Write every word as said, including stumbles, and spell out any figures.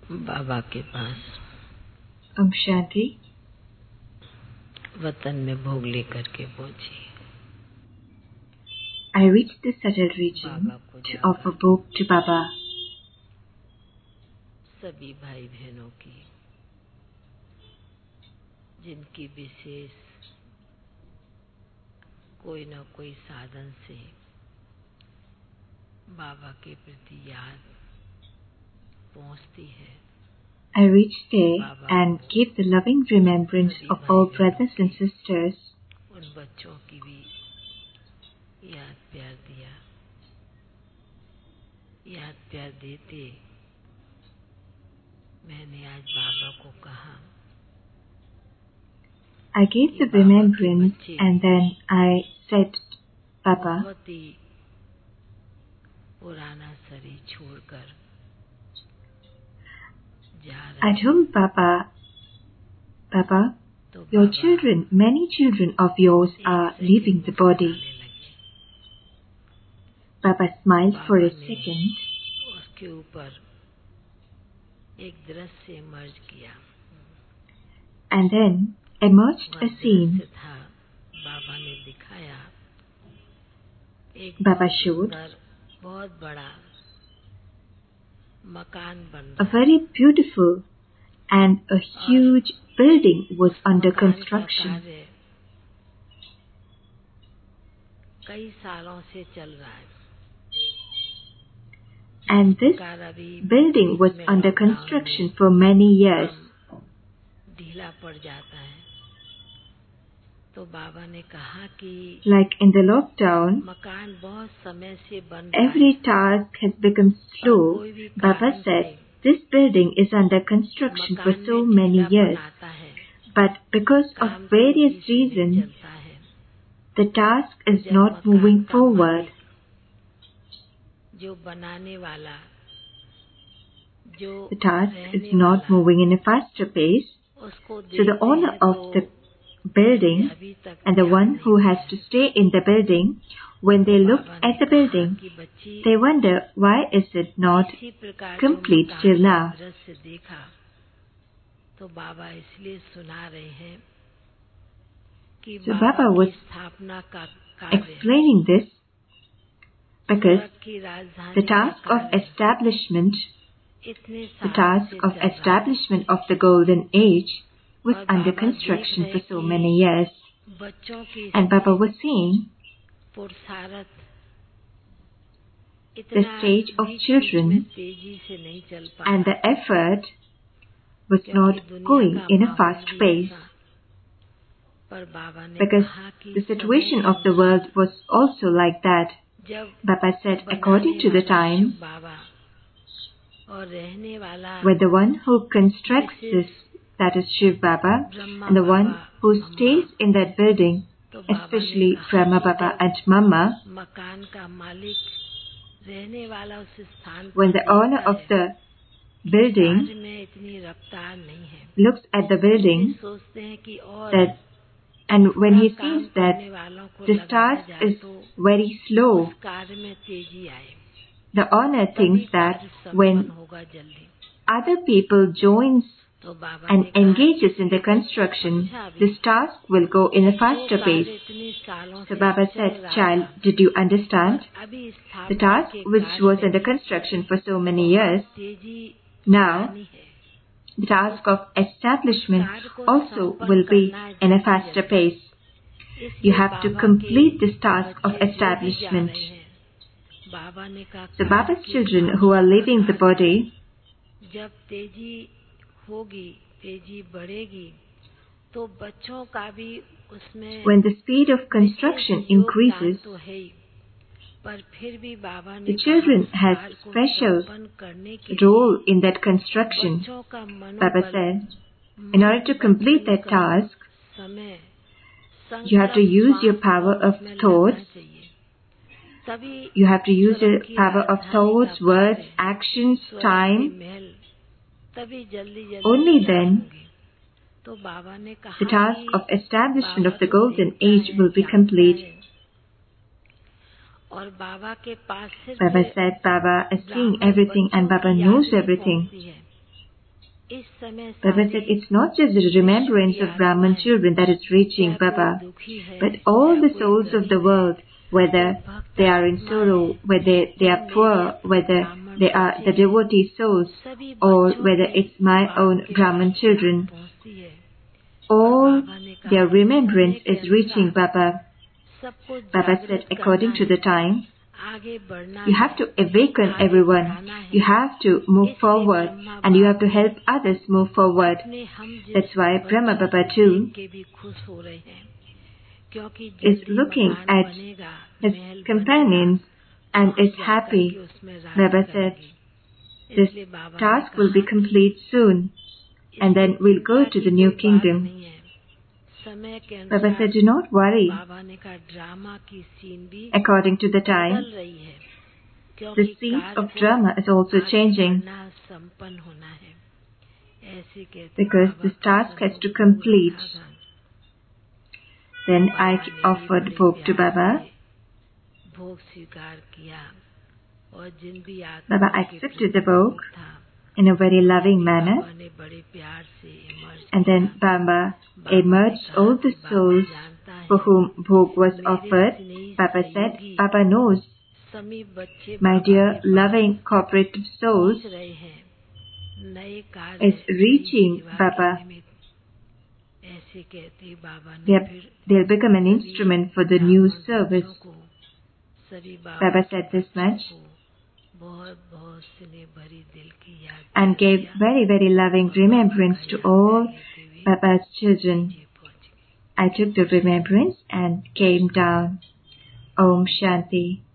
बाबा के पास Om Shanti. वतन में भोग लेकर के पहुंची। I reached the Sajal region to offer bhog to Baba. सभी भाई बहनों की जिनकी विशेष कोई न कोई साधन से बाबा के प्रति याद पहुंचती है। I reached there and gave the loving remembrance of all brothers and sisters. उन बच्चों की भी याद प्यार दिया। याद प्यार देते मैंने आज बाबा को कहा, I gave the remembrance and then I said, Baba, बहुत ही पुराना शरीर छोड़कर जा रहे I told Baba, Baba, your children, many children of yours are leaving the body. Baba smiled for a second. उसके ऊपर एक दृश्य इमर्ज किया। And then emerged a scene. था बाबा ने दिखाया एक Baba showed बहुत बड़ा मकान बन a very beautiful and a huge building was under construction. कई सालों से चल रहा है। And this building was under construction for many years. ढीला पड़ जाता है तो बाबा ने कहा कि like in the lockdown, मकान बहुत समय से बन every task has become slow. Baba said, this building is under construction for so many years. But because of various reasons, the task is not moving forward. जो बनाने वाला जो The task is not moving in a faster pace. So the owner of the building and the one who has to stay in the building, when they look at the building, they wonder why is it not complete till now. तो बाबा इसलिए सुना रहे हैं कि So Baba was explaining this because the task of establishment, the task of establishment of the golden age was under construction for so many years. And Baba was saying the stage of children and the effort was not going in a fast pace. Because the situation of the world was also like that. Baba said, according to the time, when the one who constructs this, that is Shiv Baba, and the one who stays in that building, especially Brahma Baba and Mama, when the owner of the building looks at the building, that, and when he sees that this task is very slow, the owner thinks that when other people joins and engages in the construction, this task will go in a faster pace. So Baba said, child, did you understand? The task which was under construction for so many years, now the task of establishment also will be in a faster pace. You have to complete this task of establishment. So Baba's children who are leaving the body, when the speed of construction increases, the children have special role in that construction. Baba said, in order to complete that task, you have to use your power of thoughts. You have to use your power of thoughts, words, actions, time. Only then the task of establishment of the golden age will be complete. Baba said, Baba is seeing everything and Baba knows everything. Baba said it's not just the remembrance of Brahman children that is reaching Baba, but all the souls of the world, whether they are in sorrow, whether they are poor, whether they are the devotee souls, or whether it's my own Brahman children, all their remembrance is reaching Baba. Baba said, according to the time, you have to awaken everyone. You have to move forward and you have to help others move forward. That's why Brahma Baba too is looking at his companions and is happy. Baba said, this task will be complete soon and then we'll go to the new kingdom. Baba said, do not worry. According to the time, the scene of drama is also changing because this task has to complete. Then I offered bhog to Baba. Baba accepted the bhog in a very loving manner. And then Baba emerged all the souls for whom bhog was offered. Baba said, Baba knows, my dear loving cooperative souls is reaching Baba. They'll become an instrument for the new service. Baba said this much and gave very, very loving remembrance to all Baba's children. I took the remembrance and came down. Om Shanti.